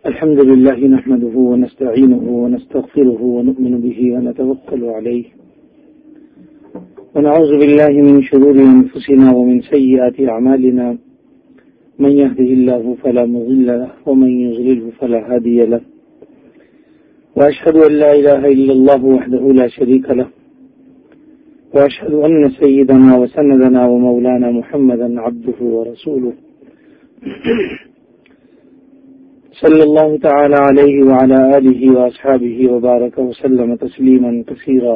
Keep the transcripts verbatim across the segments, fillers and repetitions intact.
الحمد لله نحمده ونستعينه ونستغفره ونؤمن به ونتوكل عليه ونعوذ بالله من شرور أنفسنا ومن سيئات أعمالنا من يهده الله فلا مضل له ومن يضلله فلا هادي له وأشهد أن لا إله إلا الله وحده لا شريك له وأشهد أن سيدنا وسندنا ومولانا محمدا عبده ورسوله صلى الله تعالى عليه وعلى آله وأصحابه وبارك وسلم تسليما كثيرا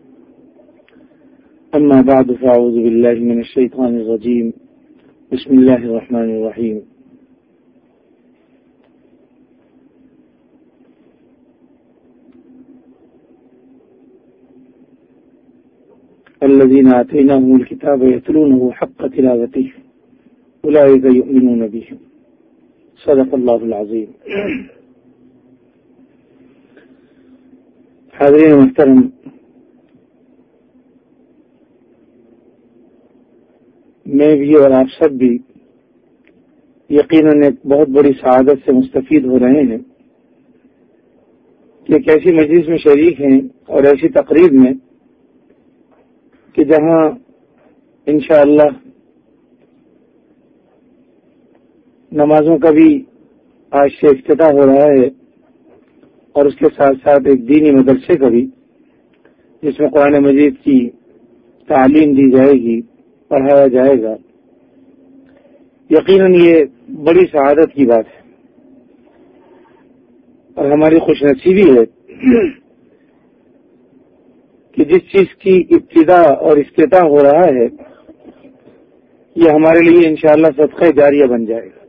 أما بعد فأعوذ بالله من الشيطان الرجيم بسم الله الرحمن الرحيم الذين آتيناهم الكتاب يتلونه حق تلاوته أولئك يؤمنون به صدق اللہ العظیم. حاضرین محترم، میں بھی اور آپ سب بھی یقیناً ایک بہت بڑی سعادت سے مستفید ہو رہے ہیں کہ ایک ایسی مجلس میں شریک ہیں اور ایسی تقریب میں کہ جہاں انشاءاللہ نمازوں کا بھی آج سے افتتاح ہو رہا ہے اور اس کے ساتھ ساتھ ایک دینی مدرسے کا بھی، جس میں قرآن مجید کی تعلیم دی جائے گی، پڑھایا جائے گا. یقیناً یہ بڑی سعادت کی بات ہے اور ہماری خوش نصیبی ہے کہ جس چیز کی ابتدا اور افتتاح ہو رہا ہے یہ ہمارے لیے انشاءاللہ صدقہ جاریہ بن جائے گا.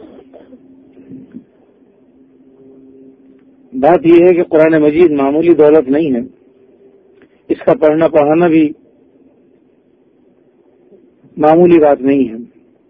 بات یہ ہے کہ قرآن مجید معمولی دولت نہیں ہے، اس کا پڑھنا پڑھانا بھی معمولی بات نہیں ہے.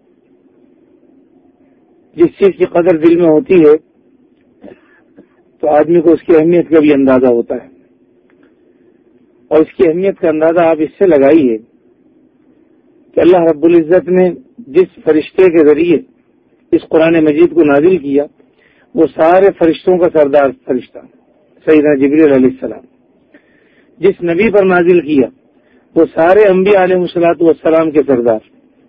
جس چیز کی قدر دل میں ہوتی ہے تو آدمی کو اس کی اہمیت کا بھی اندازہ ہوتا ہے، اور اس کی اہمیت کا اندازہ آپ اس سے لگائیے کہ اللہ رب العزت نے جس فرشتے کے ذریعے اس قرآن مجید کو نازل کیا وہ سارے فرشتوں کا سردار فرشتہ سیدنا جبریل علیہ السلام، جس نبی پر نازل کیا وہ سارے انبیاء علیہ الصلوۃ والسلام کے سردار،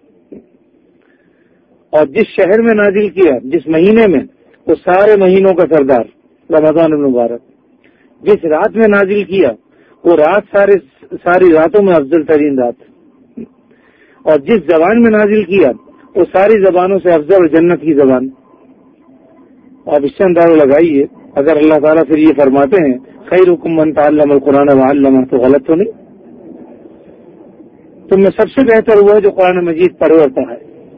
اور جس شہر میں نازل کیا، جس مہینے میں، وہ سارے مہینوں کا سردار رمضان المبارک، جس رات میں نازل کیا وہ رات سارے ساری راتوں میں افضل ترین رات، اور جس زبان میں نازل کیا وہ ساری زبانوں سے افضل جنت کی زبان. آپ اس سے اندازہ لگائیے اگر اللہ تعالیٰ پھر یہ فرماتے ہیں خیرکم من تعلم القرآن وعلمہ، تو غلط تو نہیں؟ تم میں سب سے بہتر ہوا ہے جو قرآن مجید پڑھے اور پڑھائے.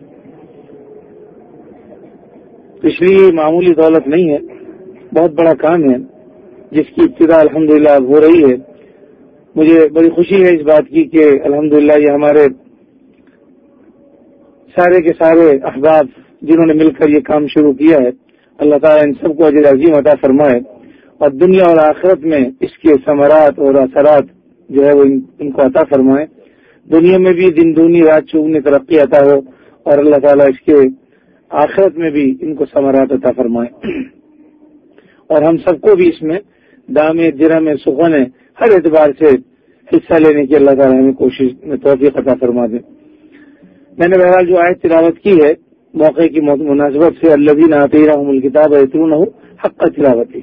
اس لیے معمولی دولت نہیں ہے، بہت بڑا کام ہے جس کی ابتدا الحمدللہ ہو رہی ہے. مجھے بڑی خوشی ہے اس بات کی کہ الحمدللہ یہ ہمارے سارے کے سارے احباب جنہوں نے مل کر یہ کام شروع کیا ہے، اللہ تعالیٰ ان سب کو اجر عظیم عطا فرمائے اور دنیا اور آخرت میں اس کے ثمرات اور اثرات جو ہے وہ ان کو عطا فرمائے. دنیا میں بھی دن دونی رات چوگنی ترقی عطا ہو اور اللہ تعالیٰ اس کے آخرت میں بھی ان کو ثمرات عطا فرمائے، اور ہم سب کو بھی اس میں دامے درہم سخن ہر اعتبار سے حصہ لینے کی اللہ تعالیٰ ہمیں کوشش میں توفیق عطا فرما دے. میں نے بہرحال جو آیت تلاوت کی ہے موقع کی مناسبت سے، الذین آتیناہم الکتاب یتلونہ حق تلاوتہ،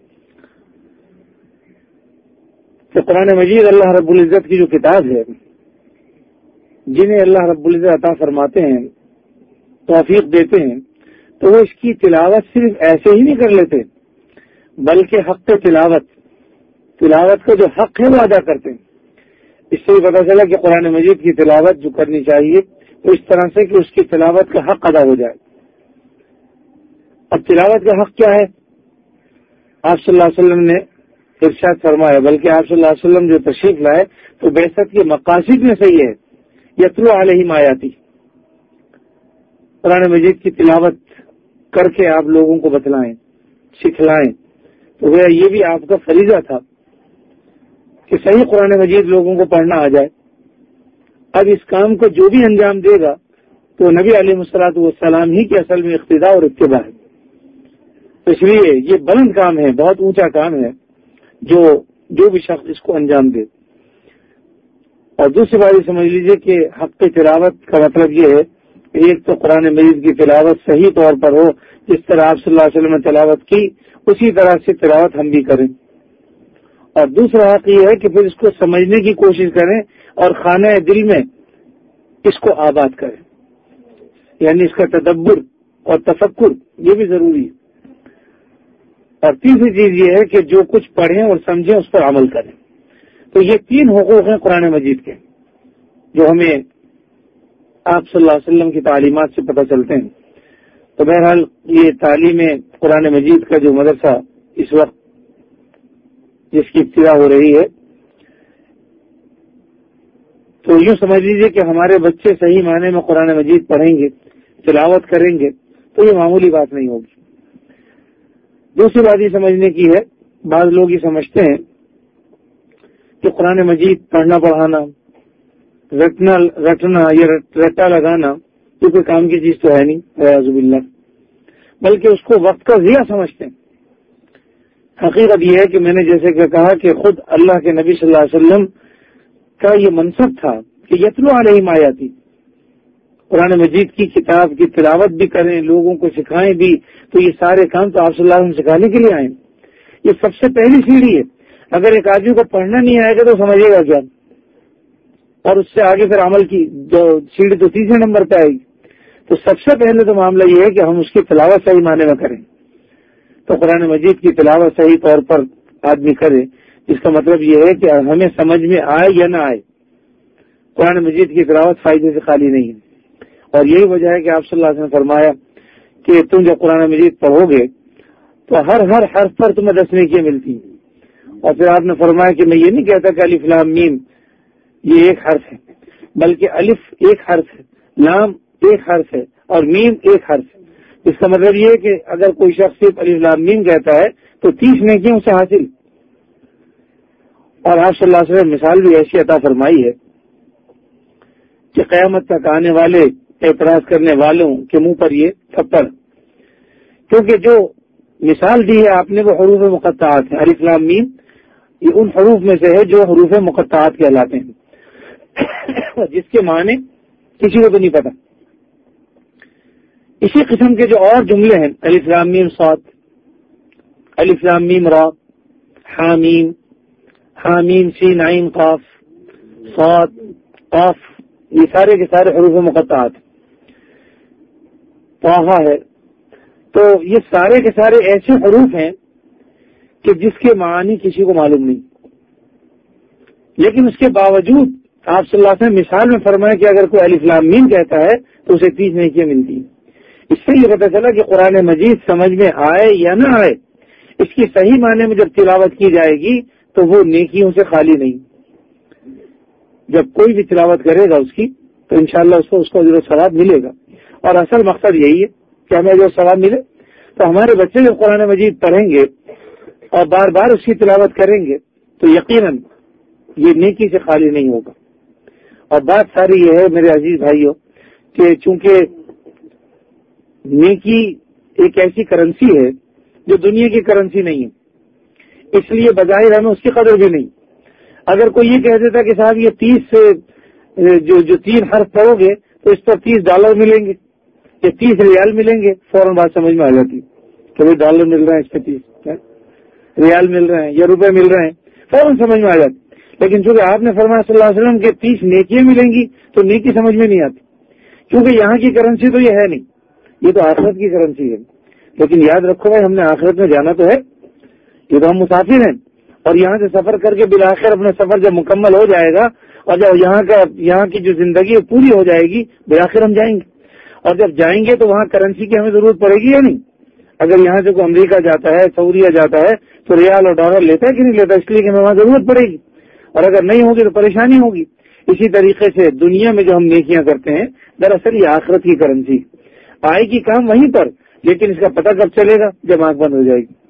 کہ قرآن مجید اللہ رب العزت کی جو کتاب ہے، جنہیں اللہ رب العزت عطا فرماتے ہیں، توفیق دیتے ہیں، تو وہ اس کی تلاوت صرف ایسے ہی نہیں کر لیتے بلکہ حق تلاوت تلاوت کا جو حق ہے وہ ادا کرتے ہیں. اس سے بھی پتہ چلا کہ قرآن مجید کی تلاوت جو کرنی چاہیے وہ اس طرح سے کہ اس کی تلاوت کا حق ادا ہو جائے. اب تلاوت کا حق کیا ہے؟ آپ صلی اللہ علیہ وسلم نے ارشاد فرمایا، بلکہ آپ صلی اللہ علیہ وسلم جو تشریف لائے تو بعثت کے مقاصد میں سے یہ ہے یتلو علیہم آیاتی، قرآن مجید کی تلاوت کر کے آپ لوگوں کو بتلائیں، سکھلائیں. تو وہ یہ بھی آپ کا فریضہ تھا کہ صحیح قرآن مجید لوگوں کو پڑھنا آ جائے. اب اس کام کو جو بھی انجام دے گا تو نبی علیہ الصلوۃ والسلام ہی کی اصل میں اقتداء اور اتباع ہے. تو اس لیے یہ بلند کام ہے، بہت اونچا کام ہے جو جو بھی شخص اس کو انجام دے۔ اور دوسری بات یہ سمجھ لیجئے کہ حق تلاوت کا مطلب یہ ہے کہ ایک تو قرآن مجید کی تلاوت صحیح طور پر ہو، جس طرح آپ صلی اللہ علیہ وسلم نے تلاوت کی اسی طرح سے تلاوت ہم بھی کریں، اور دوسرا حق یہ ہے کہ پھر اس کو سمجھنے کی کوشش کریں اور خانہ دل میں اس کو آباد کریں، یعنی اس کا تدبر اور تفکر یہ بھی ضروری ہے۔ اور تیسری چیز یہ ہے کہ جو کچھ پڑھیں اور سمجھیں اس پر عمل کریں۔ تو یہ تین حقوق ہیں قرآن مجید کے جو ہمیں آپ صلی اللہ علیہ وسلم کی تعلیمات سے پتہ چلتے ہیں۔ تو بہرحال یہ تعلیم قرآن مجید کا جو مدرسہ اس وقت جس کی ابتدا ہو رہی ہے، تو یوں سمجھ لیجیے کہ ہمارے بچے صحیح معنی میں قرآن مجید پڑھیں گے، تلاوت کریں گے تو یہ معمولی بات نہیں ہوگی۔ دوسری بات یہ سمجھنے کی ہے، بعض لوگ یہ سمجھتے ہیں کہ قرآن مجید پڑھنا پڑھانا رٹنا رٹنا یا رٹا لگانا یہ کوئی کام کی چیز تو ہے نہیں، اعوذ باللہ، بلکہ اس کو وقت کا ضیاع سمجھتے ہیں۔ حقیقت یہ ہے کہ میں نے جیسے کہ کہا کہ خود اللہ کے نبی صلی اللہ علیہ وسلم کا یہ منصب تھا کہ یتلو علیہم آیاتی، قرآن مجید کی کتاب کی تلاوت بھی کریں، لوگوں کو سکھائیں بھی، تو یہ سارے کام تو آپ صلی اللہ علیہ وسلم سکھانے کے لیے آئے۔ یہ سب سے پہلی سیڑھی ہے۔ اگر ایک آدمی کو پڑھنا نہیں آئے گا تو سمجھے گا کیا، اور اس سے آگے پھر عمل کی جو سیڑھی تو تیسرے نمبر پہ آئے گی۔ تو سب سے پہلے تو معاملہ یہ ہے کہ ہم اس کی تلاوت صحیح معنی میں کریں۔ تو قرآن مجید کی تلاوت صحیح طور پر آدمی کرے، اس کا مطلب یہ ہے کہ ہمیں سمجھ میں آئے یا نہ آئے، قرآن مجید کی تلاوت فائدے سے خالی نہیں ہے۔ اور یہی وجہ ہے کہ آپ صلی اللہ علیہ وسلم نے فرمایا کہ تم جب قرآن مجید پڑھو گے تو ہر ہر حرف پر تمہیں دس نیکیاں ملتی ہیں۔ اور پھر آپ نے فرمایا کہ میں یہ نہیں کہتا کہ الف لام میم یہ ایک حرف ہے، بلکہ الف ایک حرف ہے، لام ایک حرف ہے اور میم ایک حرف ہے۔ اس کا مطلب یہ ہے کہ اگر کوئی شخص صرف الف لام میم کہتا ہے تو تیس نیکیاں اسے حاصل۔ اور آپ صلی اللہ علیہ وسلم مثال بھی ایسی عطا فرمائی ہے کہ قیامت تک آنے والے اعتراض کرنے والوں کے منہ پر یہ تھپڑ، کیونکہ جو مثال دی ہے آپ نے وہ حروف مقطعات ہیں۔ الف لام میم یہ ان حروف میں سے ہے جو حروف مقطعات کہلاتے ہیں، جس کے معنی کسی کو تو نہیں پتا۔ اسی قسم کے جو اور جملے ہیں، الف لام میم صاد، الف لام میم را، حامیم، حامیم سین عین قاف صاد قاف، یہ سارے کے سارے حروف مقطعات۔ طٰہٰ ہے، تو یہ سارے کے سارے ایسے حروف ہیں کہ جس کے معانی کسی کو معلوم نہیں، لیکن اس کے باوجود آپ صلی اللہ علیہ وسلم مثال میں فرمایا کہ اگر کوئی الف لام میم کہتا ہے تو اسے تیس نیکیاں ملتی ہیں۔ اس سے یہ پتہ چلا کہ قرآن مجید سمجھ میں آئے یا نہ آئے، اس کی صحیح معنی میں جب تلاوت کی جائے گی تو وہ نیکیوں سے خالی نہیں۔ جب کوئی بھی تلاوت کرے گا اس کی تو انشاءاللہ اس کو اس کو اجر و ثواب ملے گا، اور اصل مقصد یہی ہے کہ ہمیں اجر و ثواب ملے۔ تو ہمارے بچے جب قرآن مجید پڑھیں گے اور بار بار اس کی تلاوت کریں گے تو یقیناً یہ نیکی سے خالی نہیں ہوگا۔ اور بات ساری یہ ہے میرے عزیز بھائیوں کہ چونکہ نیکی ایک ایسی کرنسی ہے جو دنیا کی کرنسی نہیں ہے، اس لیے بظاہر ہمیں اس کی قدر بھی نہیں۔ اگر کوئی یہ کہہ دیتا کہ صاحب یہ تیس جو جو تین حرف پڑھو گے تو اس پر تیس ڈالر ملیں گے یا تیس ریال ملیں گے، فوراً بات سمجھ میں آ جاتی کہ بھائی ڈالر مل رہے ہیں، اس پہ تیس ریال مل رہے ہیں یا روپے مل رہے ہیں، فوراً سمجھ میں آ جاتی۔ لیکن چونکہ آپ نے فرمایا صلی اللہ علیہ وسلم کے تیس نیکیاں ملیں گی تو نیکی سمجھ میں نہیں آتی، کیونکہ یہاں کی کرنسی تو یہ ہے نہیں، یہ تو آخرت کی کرنسی ہے۔ لیکن یاد رکھو بھائی، ہم نے آخرت میں جانا تو ہے، یہ تو ہم مسافر ہیں، اور یہاں سے سفر کر کے بالآخر اپنا سفر جب مکمل ہو جائے گا اور جب یہاں کا یہاں کی جو زندگی ہے پوری ہو جائے گی، بالآخر ہم جائیں گے، اور جب جائیں گے تو وہاں کرنسی کی ہمیں ضرورت پڑے گی یا نہیں؟ اگر یہاں سے کوئی امریکہ جاتا ہے، سعودیہ جاتا ہے تو ریال اور ڈالر لیتا ہے کہ نہیں لیتا؟ اس لیے کہ ہمیں وہاں ضرورت پڑے گی، اور اگر نہیں ہوگی تو پریشانی ہوگی۔ اسی طریقے سے دنیا میں جو ہم نیکیاں کرتے ہیں دراصل یہ آخرت کی کرنسی آئے گی کام وہیں پر، لیکن اس کا پتہ کب چلے گا؟ جب آنکھ بند ہو جائے گی۔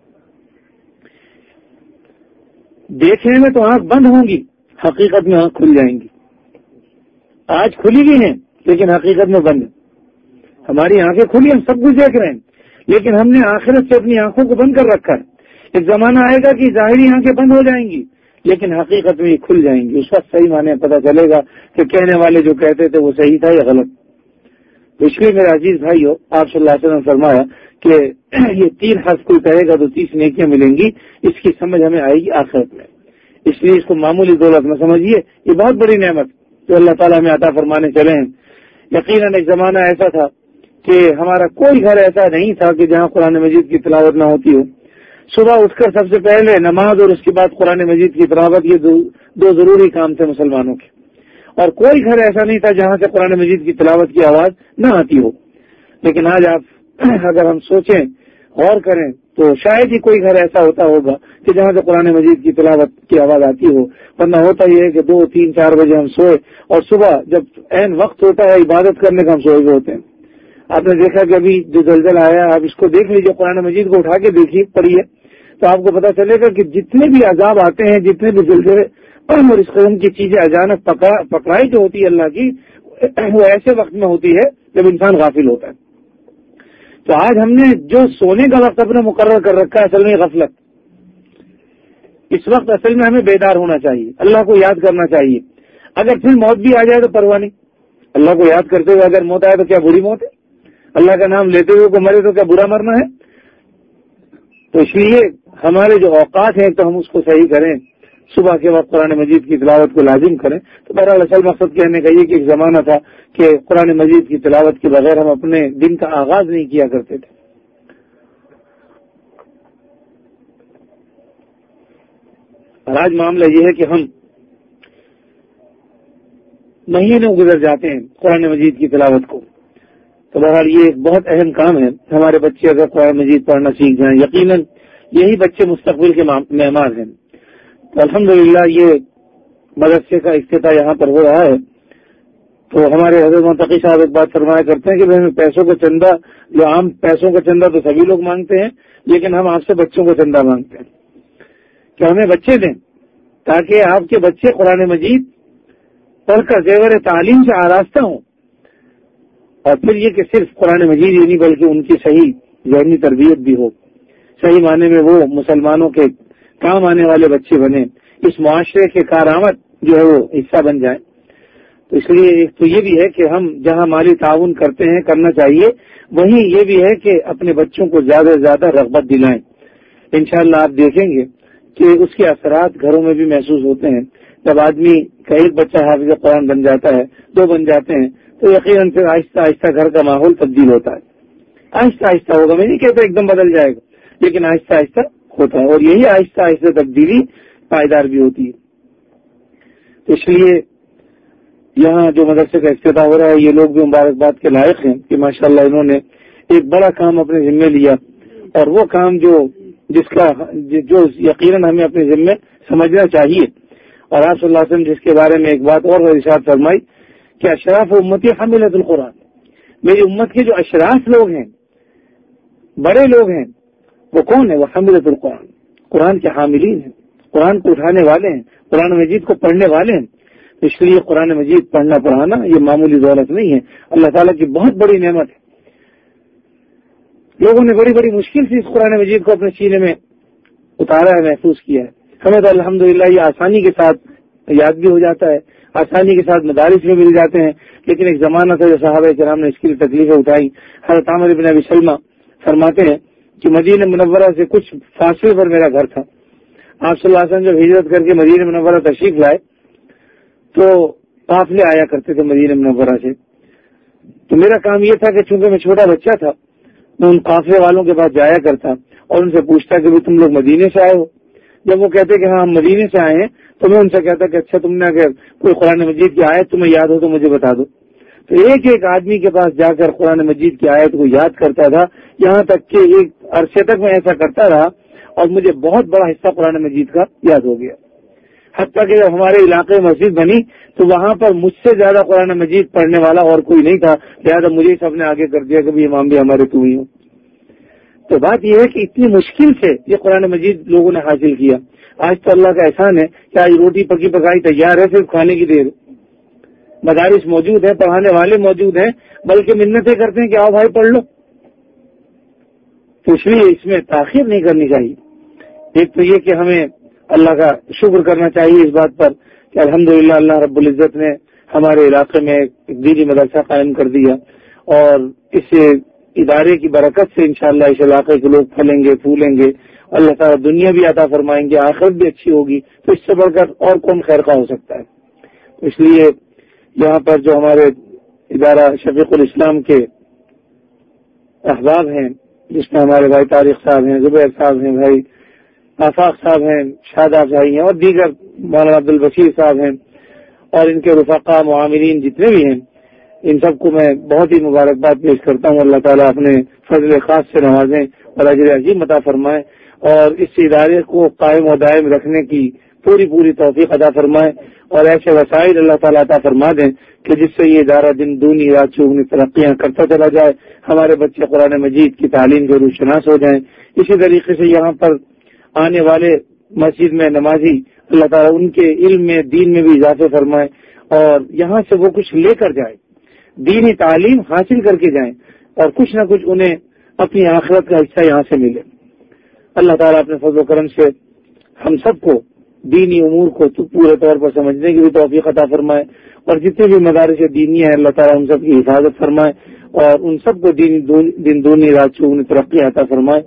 دیکھنے میں تو آنکھ بند ہوں گی، حقیقت میں آنکھ کھل جائیں گی۔ آج کھلی بھی ہیں لیکن حقیقت میں بند ہیں۔ ہماری آنکھیں کھلی، ہم سب کچھ دیکھ رہے ہیں، لیکن ہم نے آخرت سے اپنی آنکھوں کو بند کر رکھا ہے. ایک زمانہ آئے گا کہ ظاہری آنکھیں بند ہو جائیں گی لیکن حقیقت میں یہ کھل جائیں گی. اس وقت صحیح معنی پتہ چلے گا کہ کہنے والے جو کہتے تھے وہ صحیح تھا یا غلط. تو اس لیے میرے عزیز بھائیو، آپ صلی اللہ علیہ وسلم نے فرمایا کہ یہ تین حرف کوئی کہے گا تو تیس نیکیاں ملیں گی. اس کی سمجھ ہمیں آئے گی آخرت میں. اس لیے اس کو معمولی دولت نہ سمجھیے، یہ بہت بڑی نعمت جو اللہ تعالیٰ ہمیں عطا فرمانے چلے ہیں. یقیناً ایک زمانہ ایسا تھا کہ ہمارا کوئی گھر ایسا نہیں تھا کہ جہاں قرآن مجید کی تلاوت نہ ہوتی ہو. صبح اٹھ کر سب سے پہلے نماز اور اس کے بعد قرآن مجید کی تلاوت، یہ دو, دو ضروری کام تھے مسلمانوں کے. اور کوئی گھر ایسا نہیں تھا جہاں سے قرآن مجید کی تلاوت کی آواز نہ آتی ہو. لیکن آج آپ اگر ہم سوچیں، غور کریں، تو شاید ہی کوئی گھر ایسا ہوتا ہوگا کہ جہاں سے قرآن مجید کی تلاوت کی آواز آتی ہو. ورنہ ہوتا یہ ہے کہ دو تین چار بجے ہم سوئے اور صبح جب عین وقت ہوتا ہے عبادت کرنے کا ہم سوئے ہوئے ہوتے ہیں. آپ نے دیکھا کہ ابھی جو زلزلہ آیا، آپ اس کو دیکھ لیجیے، قرآن مجید کو اٹھا کے دیکھیے، پڑھیے، تو آپ کو پتا چلے گا کہ جتنے بھی عذاب آتے ہیں، جتنے بھی زلزلے اور اس قسم کی چیزیں اچانک پکڑائی جو ہوتی ہے اللہ کی، وہ ایسے وقت میں ہوتی ہے جب انسان غافل ہوتا ہے. تو آج ہم نے جو سونے کا وقت اپنے مقرر کر رکھا ہے اصل میں غفلت. اس وقت اصل میں ہمیں بیدار ہونا چاہیے، اللہ کو یاد کرنا چاہیے. اگر پھر موت بھی آ جائے تو پرواہ نہیں. اللہ کو یاد کرتے ہوئے اگر موت آئے تو کیا بری موت ہے؟ اللہ کا نام لیتے ہوئے کو مرے تو کیا برا مرنا ہے؟ تو اس لیے ہمارے جو اوقات ہیں تو ہم اس کو صحیح کریں. صبح کے وقت قرآن مجید کی تلاوت کو لازم کریں. تو بہرحال اصل مقصد کہنے کا یہ کہ ایک زمانہ تھا کہ قرآن مجید کی تلاوت کے بغیر ہم اپنے دن کا آغاز نہیں کیا کرتے تھے. اور آج معاملہ یہ ہے کہ ہم مہینے گزر جاتے ہیں قرآن مجید کی تلاوت کو. تو بہرحال یہ ایک بہت اہم کام ہے. ہمارے بچے اگر قرآن مجید پڑھنا سیکھ جائیں، یقیناً یہی بچے مستقبل کے معمار ہیں. تو الحمدللہ یہ مدرسے کا افتتاح یہاں پر ہو رہا ہے. تو ہمارے حضرت منتقی صاحب ایک بات فرمایا کرتے ہیں کہ ہمیں پیسوں کا چندہ، جو عام پیسوں کا چندہ تو سبھی لوگ مانگتے ہیں، لیکن ہم آپ سے بچوں کا چندہ مانگتے ہیں کہ ہمیں بچے دیں تاکہ آپ کے بچے قرآن مجید پڑھ کر زیور تعلیم سے آراستہ ہوں. اور پھر یہ کہ صرف قرآن مجید ہی نہیں بلکہ ان کی صحیح ذہنی تربیت بھی ہو، صحیح معنی میں وہ مسلمانوں کے کام آنے والے بچے بنے، اس معاشرے کے کارآمد جو ہے وہ حصہ بن جائیں. تو اس لیے ایک تو یہ بھی ہے کہ ہم جہاں مالی تعاون کرتے ہیں کرنا چاہیے، وہیں یہ بھی ہے کہ اپنے بچوں کو زیادہ سے زیادہ رغبت دلائیں. انشاءاللہ آپ دیکھیں گے کہ اس کے اثرات گھروں میں بھی محسوس ہوتے ہیں. جب آدمی کا ایک بچہ حافظ قرآن بن جاتا ہے، دو بن جاتے ہیں، تو یقیناً پھر آہستہ آہستہ گھر کا ماحول تبدیل ہوتا ہے. آہستہ آہستہ ہوگا، میں نہیں کہتا ایک دم بدل جائے گا، لیکن آہستہ آہستہ ہوتا ہے. اور یہی آہستہ آہستہ تبدیلی پائیدار بھی ہوتی ہے. تو اس لیے یہاں جو مدرسے کا افتتاح ہو رہا ہے، یہ لوگ بھی مبارکباد کے لائق ہیں کہ ماشاءاللہ انہوں نے ایک بڑا کام اپنے ذمے لیا. اور وہ کام جو جس کا جو یقیناً ہمیں اپنے ذمے سمجھنا چاہیے. اور آپ صلی اللہ علیہ وسلم جس کے بارے میں ایک بات اور ارشاد فرمائی کہ اشراف امتی حاملۃ القرآن، میری امت کے جو اشراف لوگ ہیں، بڑے لوگ ہیں، وہ کون ہے؟ وہ حاملۃ القرآن، قرآن کے حاملین ہیں، قرآن کو اٹھانے والے ہیں، قرآن مجید کو پڑھنے والے ہیں. اس لیے قرآن مجید پڑھنا پڑھانا یہ معمولی دولت نہیں ہے، اللہ تعالیٰ کی بہت بڑی نعمت ہے. لوگوں نے بڑی بڑی مشکل سے اس قرآن مجید کو اپنے سینے میں اتارا ہے، محفوظ کیا ہے. ہمیں تو الحمدللہ یہ آسانی کے ساتھ یاد بھی ہو جاتا ہے، آسانی کے ساتھ مدارس میں مل جاتے ہیں. لیکن ایک زمانہ تھا جو صحابہ کرام نے اس کے لیے تکلیفیں اٹھائی. حضرت عامر بن ابی سلمہ فرماتے ہیں کہ مدینہ منورہ سے کچھ فاصلے پر میرا گھر تھا. آپ صلی اللہ علیہ وسلم جب ہجرت کر کے مدینہ منورہ تشریف لائے تو قافلے آیا کرتے تھے مدینہ منورہ سے. تو میرا کام یہ تھا کہ چونکہ میں چھوٹا بچہ تھا، میں ان قافلے والوں کے پاس جایا کرتا اور ان سے پوچھتا کہ تم لوگ مدینے سے آئے ہو. جب وہ کہتے کہ ہاں ہم مدینے سے آئے ہیں تو میں ان سے کہتا کہ اچھا تم نے اگر کوئی قرآن مجید کی آیت تمہیں یاد ہو تو مجھے بتا دو. تو ایک ایک آدمی کے پاس جا کر قرآن مجید کی آیت کو یاد کرتا تھا، یہاں تک کہ ایک عرصے تک میں ایسا کرتا رہا اور مجھے بہت بڑا حصہ قرآن مجید کا یاد ہو گیا. حتیٰ کہ جب ہمارے علاقے میں مسجد بنی تو وہاں پر مجھ سے زیادہ قرآن مجید پڑھنے والا اور کوئی نہیں تھا، لہٰذا مجھے سب نے آگے کر دیا کہ بھی امام بھی ہمارے تو ہی ہوں. تو بات یہ ہے کہ اتنی مشکل سے یہ قرآن مجید لوگوں نے حاصل کیا. آج تو اللہ کا احسان ہے کہ آج روٹی پکی پکائی تیار ہے، صرف کھانے کی دیر. مدارس موجود ہیں، پڑھانے والے موجود ہیں، بلکہ منتیں کرتے ہیں کہ آؤ بھائی پڑھ لو. تو اس لیے اس میں تاخیر نہیں کرنی چاہیے. ایک تو یہ کہ ہمیں اللہ کا شکر کرنا چاہیے اس بات پر کہ الحمدللہ اللہ رب العزت نے ہمارے علاقے میں ایک دینی مدرسہ قائم کر دیا، اور اس ادارے کی برکت سے انشاءاللہ اس علاقے کے لوگ پھلیں گے پھولیں گے، اللہ تعالیٰ دنیا بھی عطا فرمائیں گے، آخرت بھی اچھی ہوگی. تو اس سے بڑھ کر اور کون خیر خواہ ہو سکتا ہے. اس لیے یہاں پر جو ہمارے ادارہ شفیق الاسلام کے احباب ہیں، جس میں ہمارے بھائی طارق صاحب ہیں، زبیر صاحب ہیں، بھائی آفاق صاحب ہیں، شاداب بھائی ہیں، اور دیگر مولانا عبد البشیر صاحب ہیں، اور ان کے رفقا معاملین جتنے بھی ہیں، ان سب کو میں بہت ہی مبارکباد پیش کرتا ہوں. اللہ تعالیٰ اپنے فضل خاص سے نوازیں اور اجر عظیم عطا فرمائیں، اور اس ادارے کو قائم و دائم رکھنے کی پوری پوری توفیق عطا فرمائیں، اور ایسے وسائل اللہ تعالیٰ عطا فرما دیں کہ جس سے یہ ادارہ دن دونی رات چوگنی ترقیاں کرتا چلا جائے، ہمارے بچے قرآن مجید کی تعلیم کے روح شناس ہو جائیں. اسی طریقے سے یہاں پر آنے والے مسجد میں نمازی اللہ تعالیٰ ان کے علم میں دین میں بھی اضافے فرمائے، اور یہاں سے وہ کچھ لے کر جائیں، دینی تعلیم حاصل کر کے جائیں، اور کچھ نہ کچھ انہیں اپنی آخرت کا حصہ یہاں سے ملے. اللہ تعالیٰ اپنے فضل و کرم سے ہم سب کو دینی امور کو پورے طور پر سمجھنے کی بھی توفیق عطا فرمائے، اور جتنے بھی مدارس دینی ہیں اللہ تعالیٰ ان سب کی حفاظت فرمائے، اور ان سب کو دن دونی رات چوگنی ترقی عطا فرمائے.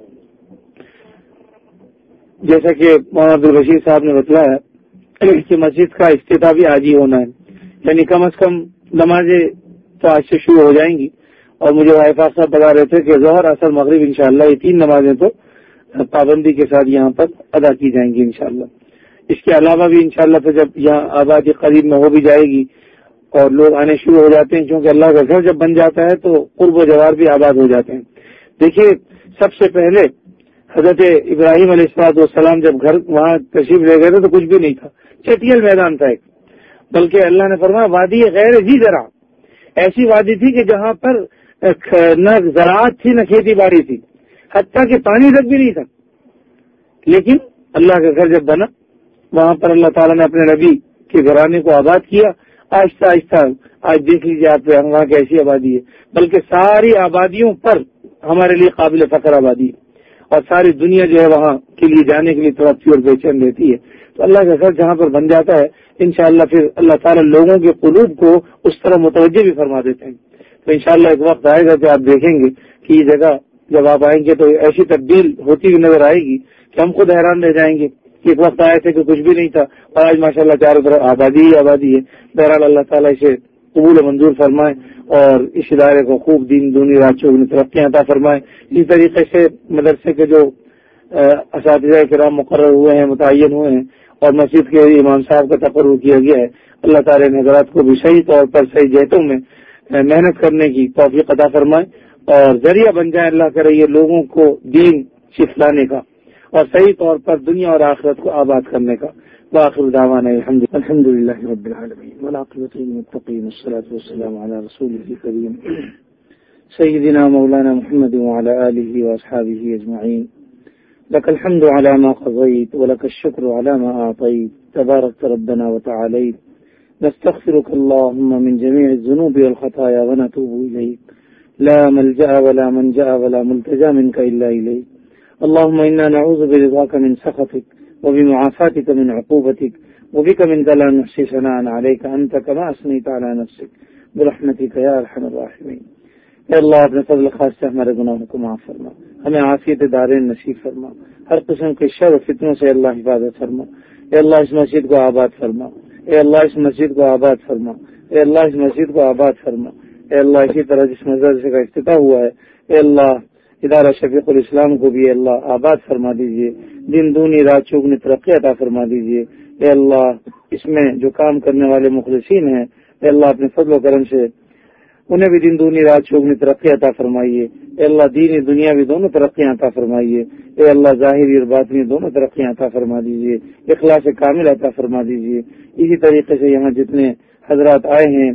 جیسا کہ مولانا عبد البشیر صاحب نے بتلایا کہ مسجد کا افتتاح بھی آج ہی ہونا ہے، یعنی کم از کم نمازیں تو آج سے شروع ہو جائیں گی. اور مجھے وائفاق صاحب بتا رہے تھے کہ ظہر اثر مغرب انشاءاللہ یہ تین نمازیں تو پابندی کے ساتھ یہاں پر ادا کی جائیں گی انشاءاللہ. اس کے علاوہ بھی انشاءاللہ پھر جب یہاں آبادی قریب میں ہو بھی جائے گی اور لوگ آنے شروع ہو جاتے ہیں، کیونکہ اللہ کا گھر جب بن جاتا ہے تو قرب و جوار بھی آباد ہو جاتے ہیں. دیکھیے سب سے پہلے حضرت ابراہیم علیہ السلام والسلام جب گھر وہاں تشریف لے گئے تھے تو کچھ بھی نہیں تھا، چٹیل میدان تھا ایک، بلکہ اللہ نے فرمایا وادی غیر ذی زرع، ایسی وادی تھی کہ جہاں پر نہ زراعت تھی نہ کھیتی باڑی تھی، حتیٰ کہ پانی تک بھی نہیں تھا. لیکن اللہ کا گھر جب بنا وہاں پر اللہ تعالیٰ نے اپنے نبی کے گھرانے کو آباد کیا. آہستہ آہستہ آج دیکھ لیجیے آپ وہاں کیسی آبادی ہے، بلکہ ساری آبادیوں پر ہمارے لیے قابل فخر آبادی ہے، اور ساری دنیا جو ہے وہاں کے لیے جانے کے لیے تڑپتی اور بے چین رہتی ہے. تو اللہ کا گھر جہاں پر بن جاتا ہے انشاءاللہ پھر اللہ تعالیٰ لوگوں کے قلوب کو اس طرح متوجہ بھی فرما دیتے ہیں. تو انشاءاللہ ایک وقت آئے گا کہ آپ دیکھیں گے کہ یہ جگہ جب آپ آئیں گے تو ایسی تبدیل ہوتی ہوئی نظر آئے گی کہ ہم خود حیران رہ جائیں گے. ایک وقت آئے تھے کہ کچھ بھی نہیں تھا، اور آج ماشاءاللہ چاروں طرف آبادی ہی آبادی ہے. بہرحال اللہ تعالیٰ اسے قبول و منظور فرمائے اور اس ادارے کو خوب دین دونی رات چوگنی ترقیاں عطا فرمائے. اسی طریقے سے مدرسے کے جو اساتذہ کرام مقرر ہوئے ہیں، متعین ہوئے ہیں، اور مسجد کے امام صاحب کا تقرر کیا گیا ہے، اللہ تعالیٰ نے حضرات کو بھی صحیح طور پر صحیح جہتوں میں محنت کرنے کی توفیق عطا فرمائے، اور ذریعہ بن جائے اللہ کرے یہ لوگوں کو دین سکھلانے کا اور صحیح طور پر دنیا اور آخرت کو آباد کرنے کا. وآخر دعوانا الحمد للہ رب العالمین والعاقبۃ للمتقین والصلاة والسلام علی رسولہ الکریم سیدنا مولانا محمد وعلى آلہ واصحابہ اجمعین. لك الحمد على ما قضيت ولك الشكر على ما أعطيت تبارك ربنا وتعاليت. نستغفرك اللهم من جميع الذنوب والخطايا ونتوب إليك. لا ملجأ ولا منجأ ولا ملتجأ منك إلا إليك. اللهم إنا نعوذ برضاك من سخطك وبمعافاتك من عقوبتك وبك منك لا نحصي ثناء عليك أنت كما أثنيت على نفسك برحمتك يا أرحم الراحمين. اے اللہ اپنے فضل خاص سے ہمارے گناہوں کو معاف فرما، ہمیں عافیت دارین نصیب فرما، ہر قسم کے شر و فتنوں سے اللہ حفاظت فرما. اے اللہ اس مسجد کو آباد فرما، اے اللہ اس مسجد کو آباد فرما، اے اللہ اس مسجد کو آباد فرما. اے اللہ اسی طرح جس مدرسے کا افتتاح ہوا ہے اے اللہ ادارہ شفیق الاسلام کو بھی اے اللہ آباد فرما دیجیے، دن دونی رات چوگنی ترقی عطا فرما دیجیے. اے اللہ اس میں جو کام کرنے والے مخلصین ہیں اے اللہ اپنے فضل و کرم سے انہیں بھی دن دونی رات چوگنی ترقی عطا فرمائیے. اے اللہ دینی دنیا بھی دونوں ترقیاں عطا فرمائیے. اے اللہ ظاہری اور باطنی دونوں ترقیاں عطا فرما دیجیے، اخلاص کامل عطا فرما دیجیے. اسی طریقے سے یہاں جتنے حضرات آئے ہیں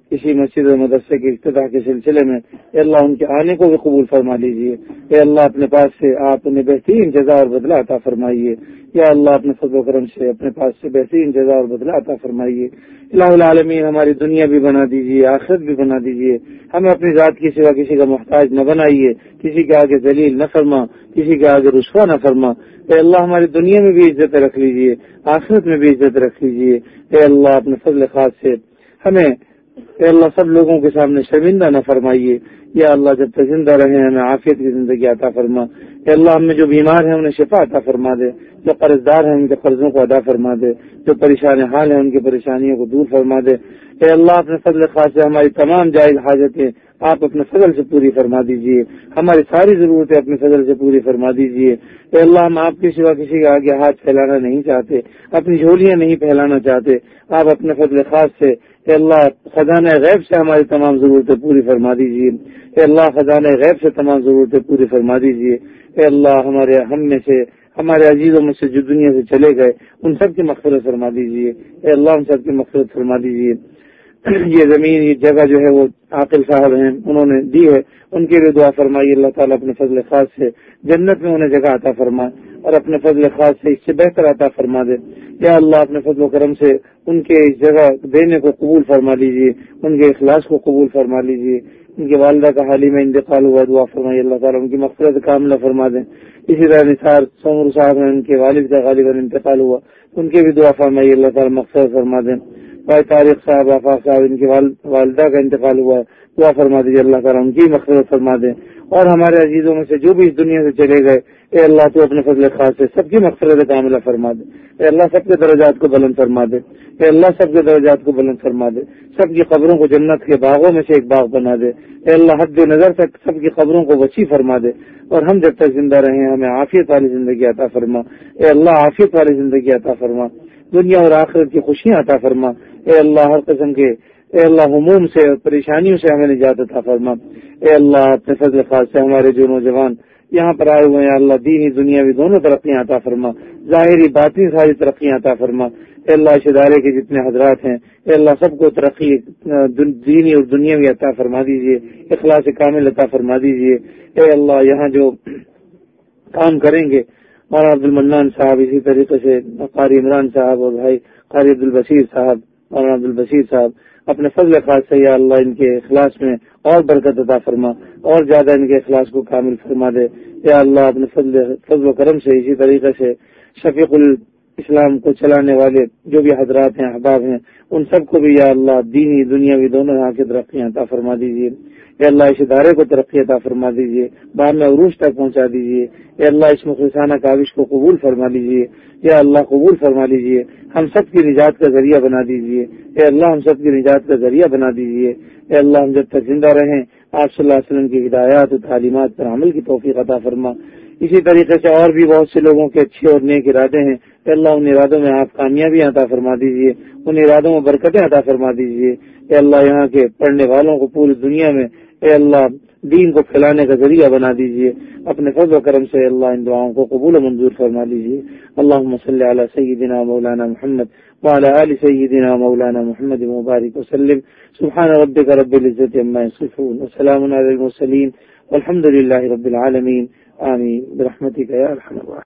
اسی مسجد و مدرسے کے افتتاح کے سلسلے میں اے اللہ ان کے آنے کو بھی قبول فرما لیجیے۔ اے اللہ اپنے پاس سے آپ انہیں بہترین جزا اور بدلہ عطا فرمائیے۔ یا اللہ اپنے فضل و کرم سے اپنے پاس سے بہترین جزا اور بدلہ عطا فرمائیے۔ الہ العالمین ہماری دنیا بھی بنا دیجیے، آخرت بھی بنا دیجیے، ہمیں اپنی ذات کی سوا کسی کا محتاج نہ بنائیے، کسی کے آگے ذلیل نہ فرما، کسی کے آگے رسوا نہ فرما۔ اے اللہ ہماری دنیا میں بھی عزت رکھ لیجیے، آخرت میں بھی عزت رکھ لیجیے۔ اے اللہ اپنے فضل خاص سے ہمیں اے اللہ سب لوگوں کے سامنے شرمندہ نہ فرمائیے۔ یا اللہ جب تک زندہ رہے ہمیں عافیت کی زندگی عطا فرما۔ اے اللہ ہم میں جو بیمار ہیں انہیں شفا عطا فرما دے، جو قرض دار ہیں ان کے قرضوں کو ادا فرما دے، جو پریشان حال ہیں ان کی پریشانیوں کو دور فرما دے۔ اے اللہ اپنے فضل خاص سے ہماری تمام جائز حاجتیں آپ اپنے فضل سے پوری فرما دیجیے، ہماری ساری ضرورتیں اپنے فضل سے پوری فرما دیجیے۔ اے اللہ ہم آپ کے سوا کسی کے آگے ہاتھ پھیلانا نہیں چاہتے، اپنی جھولیاں نہیں پھیلانا چاہتے، آپ اپنے فضل خاص سے اے اللہ خزانہ غیب سے ہماری تمام ضرورتیں پوری فرما دیجیے۔ اے اللہ خزانہ غیب سے تمام ضرورتیں پوری فرما دیجیے۔ اے اللہ ہمارے ہم میں سے ہمارے عزیزوں میں سے جو دنیا سے چلے گئے ان سب کی مغفرت فرما دیجیے۔ اے اللہ ان سب کی مغفرت فرما دیجیے۔ یہ زمین یہ جگہ جو ہے وہ عاقل صاحب ہیں انہوں نے دی ہے، ان کے لیے دعا فرمائیے اللہ تعالیٰ اپنے فضل خاص سے جنت میں انہیں جگہ عطا فرمائے اور اپنے فضل خاص سے اس سے بہتر عطا فرما دے۔ یا اللہ اپنے فضل و کرم سے ان کے اس جگہ دینے کو قبول فرما لیجیے، ان کے اخلاص کو قبول فرما لیجیے۔ ان کی والدہ کا حال ہی میں انتقال ہوا، دعا فرمائیے اللہ تعالیٰ ان کی مغفرت کاملہ فرما دیں۔ اسی طرح نثار سومر صاحب ہیں، ان کے والد کا غالباً انتقال ہوا، ان کی بھی دعا فرمائیے اللہ تعالیٰ مغفرت فرما دیں۔ بھائی طارق صاحب آفاق صاحب ان کی والدہ کا انتقال ہوا، دعا فرما دیجیے اللہ تعالیٰ ان کی مغفرت فرما دیں۔ اور ہمارے عزیزوں میں سے جو بھی اس دنیا سے چلے گئے اے اللہ تو اپنے فضل خاص سے سب کی مغفرت کاملہ فرما دے۔ اے اللہ سب کے درجات کو بلند فرما دے۔ اے اللہ سب کے درجات کو بلند فرما دے، سب کی قبروں کو جنت کے باغوں میں سے ایک باغ بنا دے۔ اے اللہ حد نظر تک سب کی قبروں کو وسیع فرما دے، اور ہم جب تک زندہ رہیں ہمیں عافیت والی زندگی عطا فرما۔ اے اللہ عافیت والی زندگی عطا فرما، دنیا اور آخرت کی خوشیاں عطا فرما۔ اے اللہ ہر قسم کے اے اللہ ہموم سے اور پریشانیوں سے ہمیں نجات عطا فرما۔ اے اللہ اپنے فضل خاص سے ہمارے جو نوجوان یہاں پر آئے ہوئے ہیں اللہ دینی دنیاوی دونوں ترقیاں عطا فرما، ظاہری باطنی ساری ترقیاں عطا فرما۔ اے اللہ اس ادارے کے جتنے حضرات ہیں اے اللہ سب کو ترقی دینی اور دنیاوی عطا فرما دیجیے، اخلاص کامل عطا فرما دیجیے۔ اے اللہ یہاں جو کام کریں گے مولانا عبد المنان صاحب، اسی طریقے سے قاری عمران صاحب اور بھائی قاری عبد البصیر صاحب، مولانا عبد البصیر صاحب، اپنے فضل خاص سے یا اللہ ان کے اخلاص میں اور برکت عطا فرما، اور زیادہ ان کے اخلاص کو کامل فرما دے۔ یا اللہ اپنے فضل فضل و کرم سے اسی طریقے سے شفیق الاسلام کو چلانے والے جو بھی حضرات ہیں احباب ہیں ان سب کو بھی یا اللہ دینی دنیاوی دونوں یہاں کی ترقیاں عطا فرما دیجیے۔ یا اللہ اس ادارے کو ترقی عطا فرما دیجیے، بعد میں عروج تک پہنچا دیجیے۔ یا اللہ اس مخلصانہ کاوش کو قبول فرما لیجیے، یا اللہ قبول فرما لیجیے، ہم سب کی نجات کا ذریعہ بنا دیجیے۔ اے اللہ ہم سب کی نجات کا ذریعہ بنا دیجیے۔ اے اللہ ہم جب تک زندہ رہیں آپ صلی اللہ علیہ وسلم کی ہدایات اور تعلیمات پر عمل کی توفیق عطا فرما۔ اسی طریقے سے اور بھی بہت سے لوگوں کے اچھے اور نیک ارادے ہیں، اے اللہ ان ارادوں میں آپ کامیابی عطا فرما دیجیے، ان ارادوں میں برکتیں عطا فرما دیجیے۔ اے اللہ یہاں کے پڑھنے والوں کو پوری دنیا میں اے اللہ دین کو پھیلانے کا ذریعہ بنا دیجیے، اپنے فضل و کرم سے اللہ ان دعاؤں کو قبول و منظور فرما لیجیے۔ اللہم صلی علی سیدنا مولانا محمد وعلی آل سیدنا مولانا محمد مبارک وسلم۔ سبحان ربک رب العزت عما یصفون وسلام علی المرسلین والحمد للہ رب العالمین، آمین برحمتک یا ارحم الراحمین۔